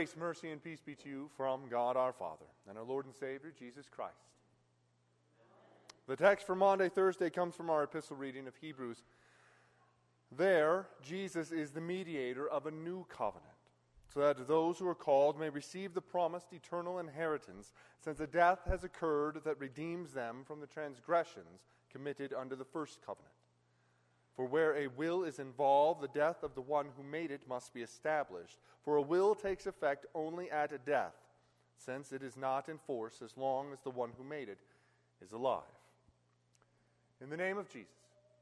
Grace, mercy, and peace be to you from God our Father and our Lord and Savior, Jesus Christ. The text for Maundy, Thursday comes from our epistle reading of Hebrews. There, Jesus is the mediator of a new covenant, so that those who are called may receive the promised eternal inheritance, since a death has occurred that redeems them from the transgressions committed under the first covenant. For where a will is involved, the death of the one who made it must be established. For a will takes effect only at a death, since it is not in force as long as the one who made it is alive. In the name of Jesus.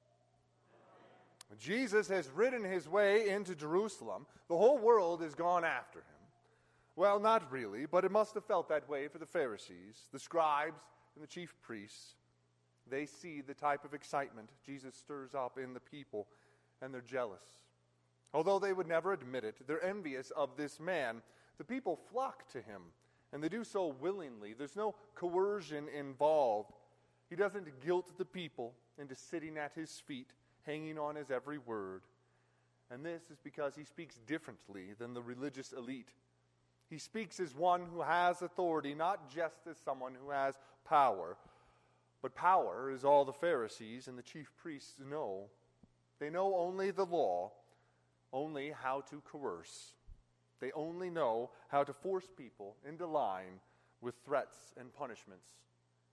Jesus has ridden his way into Jerusalem. The whole world has gone after him. Well, not really, but it must have felt that way for the Pharisees, the scribes, and the chief priests. They see the type of excitement Jesus stirs up in the people, and they're jealous. Although they would never admit it, they're envious of this man. The people flock to him, and they do so willingly. There's no coercion involved. He doesn't guilt the people into sitting at his feet, hanging on his every word. And this is because he speaks differently than the religious elite. He speaks as one who has authority, not just as someone who has power. But power is all the Pharisees and the chief priests know. They know only the law, only how to coerce. They only know how to force people into line with threats and punishments.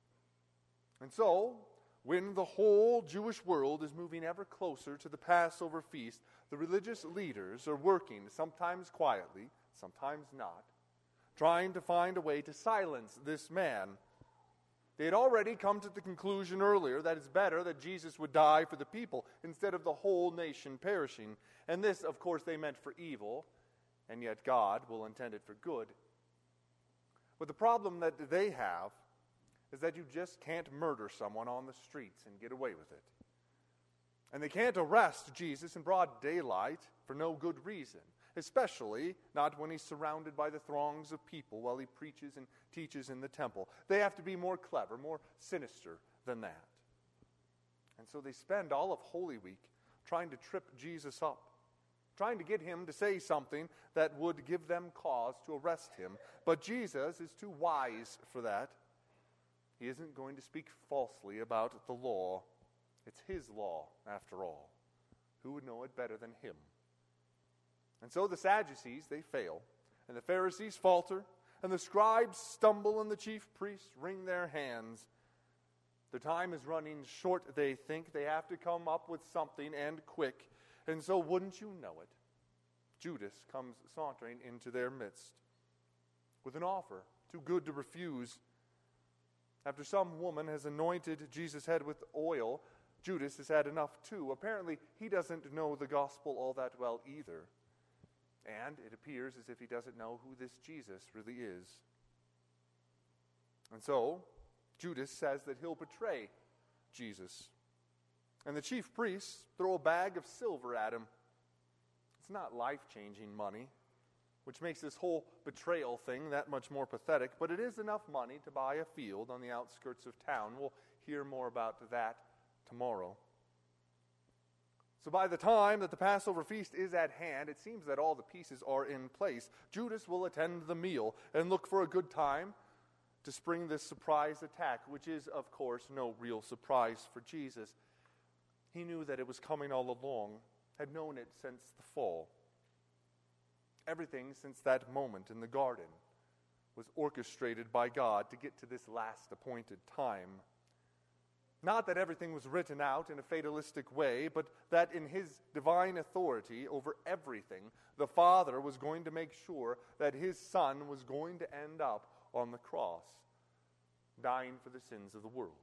And so, when the whole Jewish world is moving ever closer to the Passover feast, the religious leaders are working, sometimes quietly, sometimes not, trying to find a way to silence this man. They had already come to the conclusion earlier that it's better that Jesus would die for the people instead of the whole nation perishing. And this, of course, they meant for evil, and yet God will intend it for good. But the problem that they have is that you just can't murder someone on the streets and get away with it. And they can't arrest Jesus in broad daylight for no good reason, especially not when he's surrounded by the throngs of people while he preaches and teaches in the temple. They have to be more clever, more sinister than that. And so they spend all of Holy Week trying to trip Jesus up, trying to get him to say something that would give them cause to arrest him. But Jesus is too wise for that. He isn't going to speak falsely about the law. It's his law, after all. Who would know it better than him? And so the Sadducees, they fail, and the Pharisees falter, and the scribes stumble, and the chief priests wring their hands. Their time is running short, they think. They have to come up with something, and quick. And so, wouldn't you know it, Judas comes sauntering into their midst with an offer too good to refuse. After some woman has anointed Jesus' head with oil, Judas has had enough too. Apparently, he doesn't know the gospel all that well either. And it appears as if he doesn't know who this Jesus really is. And so, Judas says that he'll betray Jesus. And the chief priests throw a bag of silver at him. It's not life-changing money, which makes this whole betrayal thing that much more pathetic, but it is enough money to buy a field on the outskirts of town. We'll hear more about that tomorrow. So by the time that the Passover feast is at hand, it seems that all the pieces are in place. Judas will attend the meal and look for a good time to spring this surprise attack, which is, of course, no real surprise for Jesus. He knew that it was coming all along, had known it since the fall. Everything since that moment in the garden was orchestrated by God to get to this last appointed time. Not that everything was written out in a fatalistic way, but that in his divine authority over everything, the Father was going to make sure that his Son was going to end up on the cross, dying for the sins of the world.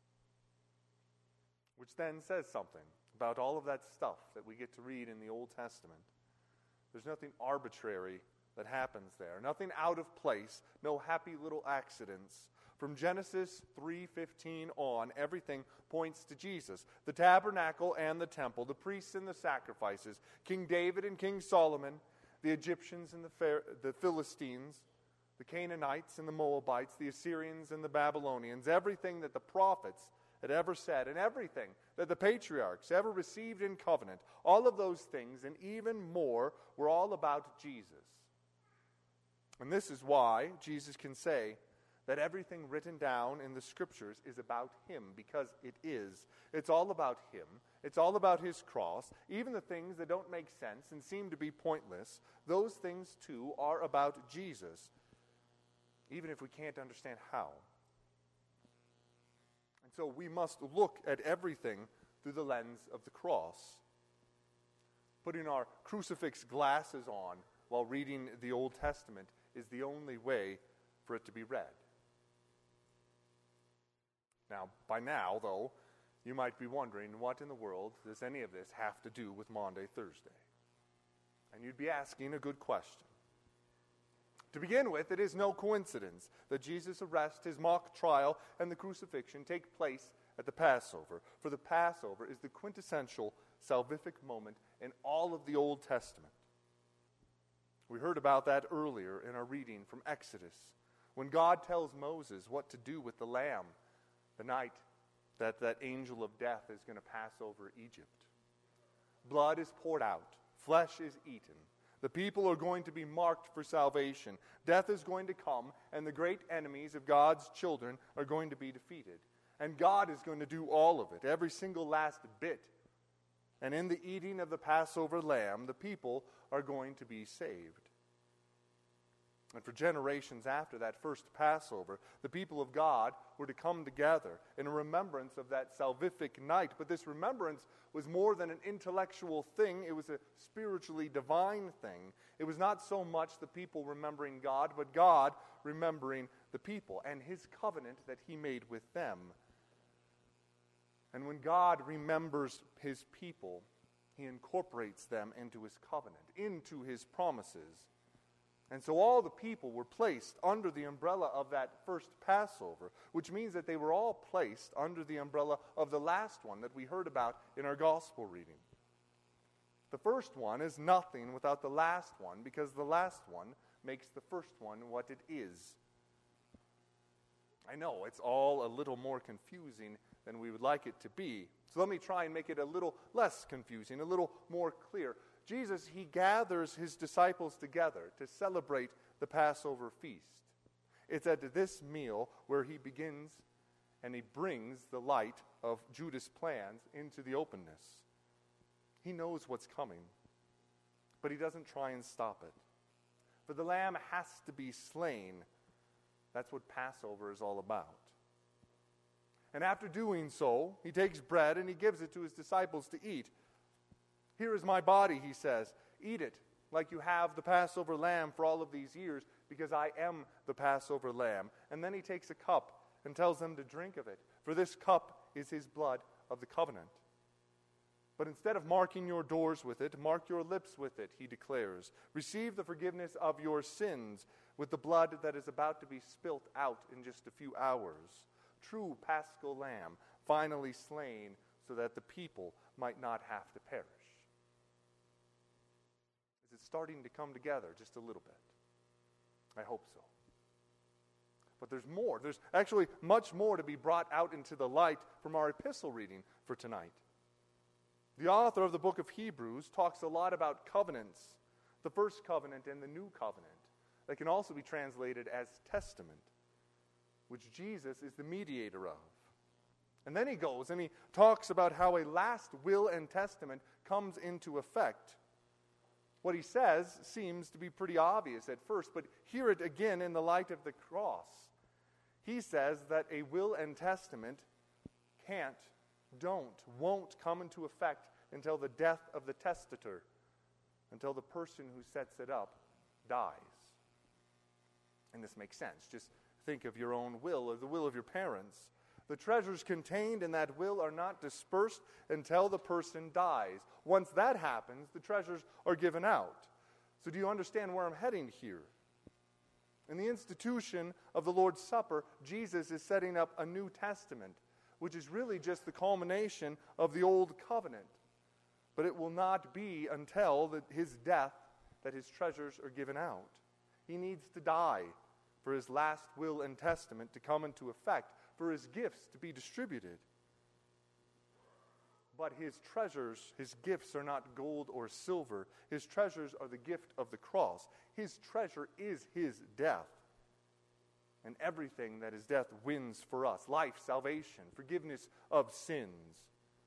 Which then says something about all of that stuff that we get to read in the Old Testament. There's nothing arbitrary that happens there. Nothing out of place. No happy little accidents. From Genesis 3:15 on, everything points to Jesus. The tabernacle and the temple, the priests and the sacrifices, King David and King Solomon, the Egyptians and the Philistines, the Canaanites and the Moabites, the Assyrians and the Babylonians, everything that the prophets had ever said, and everything that the patriarchs ever received in covenant, all of those things and even more were all about Jesus. And this is why Jesus can say that everything written down in the Scriptures is about him, because it is. It's all about him. It's all about his cross. Even the things that don't make sense and seem to be pointless, those things too are about Jesus, even if we can't understand how. And so we must look at everything through the lens of the cross. Putting our crucifix glasses on while reading the Old Testament is the only way for it to be read. Now, by now, though, you might be wondering, what in the world does any of this have to do with Maundy Thursday? And you'd be asking a good question. To begin with, it is no coincidence that Jesus' arrest, his mock trial, and the crucifixion take place at the Passover. For the Passover is the quintessential salvific moment in all of the Old Testament. We heard about that earlier in our reading from Exodus, when God tells Moses what to do with the lamb the night that angel of death is going to pass over Egypt. Blood is poured out. Flesh is eaten. The people are going to be marked for salvation. Death is going to come, and the great enemies of God's children are going to be defeated. And God is going to do all of it, every single last bit. And in the eating of the Passover lamb, the people are going to be saved. And for generations after that first Passover, the people of God were to come together in remembrance of that salvific night. But this remembrance was more than an intellectual thing. It was a spiritually divine thing. It was not so much the people remembering God, but God remembering the people and his covenant that he made with them. And when God remembers his people, he incorporates them into his covenant, into his promises. And so all the people were placed under the umbrella of that first Passover, which means that they were all placed under the umbrella of the last one that we heard about in our gospel reading. The first one is nothing without the last one, because the last one makes the first one what it is. I know it's all a little more confusing than we would like it to be. So let me try and make it a little less confusing, a little more clear. Jesus, he gathers his disciples together to celebrate the Passover feast. It's at this meal where he begins and he brings the light of Judas' plans into the openness. He knows what's coming, but he doesn't try and stop it. For the lamb has to be slain. That's what Passover is all about. And after doing so, he takes bread and he gives it to his disciples to eat. Here is my body, he says. Eat it like you have the Passover lamb for all of these years, because I am the Passover lamb. And then he takes a cup and tells them to drink of it. For this cup is his blood of the covenant. But instead of marking your doors with it, mark your lips with it, he declares. Receive the forgiveness of your sins with the blood that is about to be spilt out in just a few hours. True paschal lamb, finally slain so that the people might not have to perish. Is it starting to come together just a little bit? I hope so. But there's more. There's actually much more to be brought out into the light from our epistle reading for tonight. The author of the book of Hebrews talks a lot about covenants, the first covenant and the new covenant, that can also be translated as testament, which Jesus is the mediator of. And then he goes and he talks about how a last will and testament comes into effect. What he says seems to be pretty obvious at first, but hear it again in the light of the cross. He says that a will and testament won't come into effect until the death of the testator, until the person who sets it up dies. And this makes sense. Just think of your own will or the will of your parents. The treasures contained in that will are not dispersed until the person dies. Once that happens, the treasures are given out. So do you understand where I'm heading here? In the institution of the Lord's Supper, Jesus is setting up a New Testament, which is really just the culmination of the Old Covenant. But it will not be until his death that his treasures are given out. He needs to die for his last will and testament to come into effect, for his gifts to be distributed. But his treasures, his gifts are not gold or silver. His treasures are the gift of the cross. His treasure is his death. And everything that his death wins for us: life, salvation, forgiveness of sins.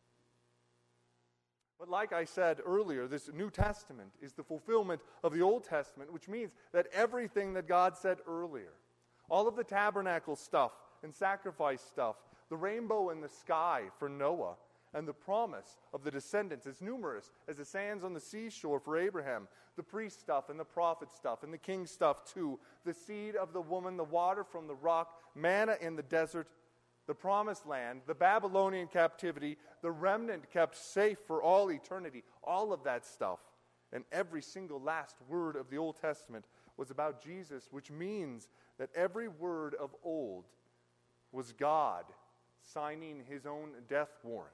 But like I said earlier, this New Testament is the fulfillment of the Old Testament, which means that everything that God said earlier, all of the tabernacle stuff and sacrifice stuff, the rainbow in the sky for Noah, and the promise of the descendants as numerous as the sands on the seashore for Abraham, the priest stuff and the prophet stuff and the king stuff too, the seed of the woman, the water from the rock, manna in the desert, the promised land, the Babylonian captivity, the remnant kept safe for all eternity, all of that stuff. And every single last word of the Old Testament was about Jesus, which means that every word of old was God signing his own death warrant.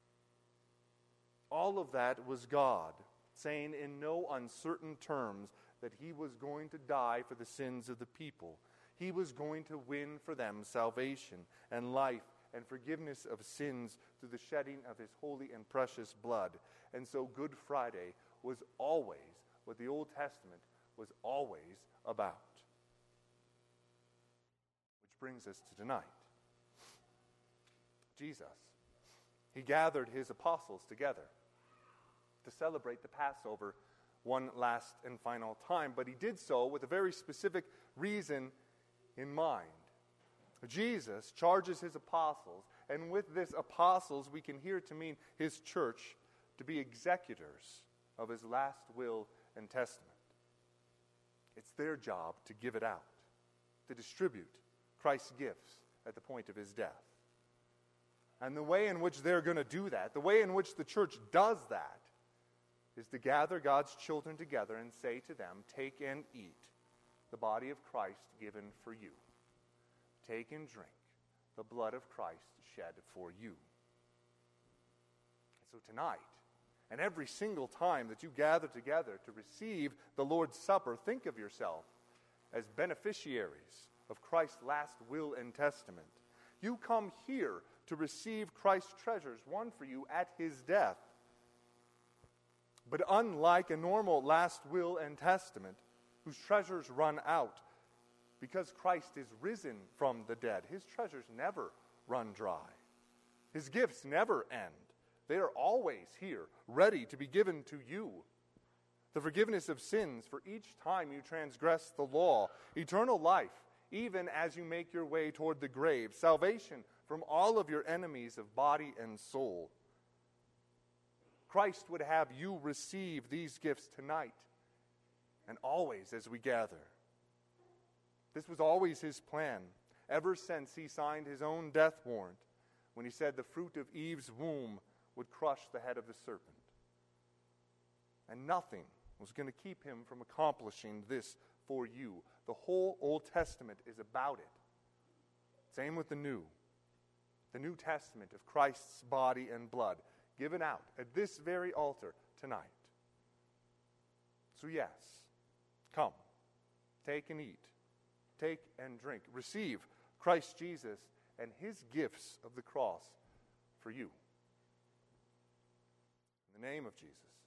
All of that was God saying in no uncertain terms that he was going to die for the sins of the people. He was going to win for them salvation and life and forgiveness of sins through the shedding of his holy and precious blood. And so Good Friday was always what the Old Testament was always about. Which brings us to tonight. Jesus, he gathered his apostles together to celebrate the Passover one last and final time, but he did so with a very specific reason in mind. Jesus charges his apostles, and with this apostles we can hear to mean his church, to be executors of his last will and testament. It's their job to give it out, to distribute Christ's gifts at the point of his death. And the way in which they're going to do that, the way in which the church does that, is to gather God's children together and say to them, "Take and eat the body of Christ given for you. Take and drink the blood of Christ shed for you." And so tonight, and every single time that you gather together to receive the Lord's Supper, think of yourself as beneficiaries of Christ's last will and testament. You come here to receive Christ's treasures won for you at his death. But unlike a normal last will and testament, whose treasures run out, because Christ is risen from the dead, his treasures never run dry. His gifts never end. They are always here, ready to be given to you. The forgiveness of sins for each time you transgress the law, eternal life, even as you make your way toward the grave, salvation from all of your enemies of body and soul. Christ would have you receive these gifts tonight and always as we gather. This was always his plan, ever since he signed his own death warrant when he said the fruit of Eve's womb would crush the head of the serpent. And nothing was going to keep him from accomplishing this for you. The whole Old Testament is about it. Same with the New. The New Testament of Christ's body and blood given out at this very altar tonight. So yes, come, take and eat, take and drink, receive Christ Jesus and his gifts of the cross for you. In the name of Jesus.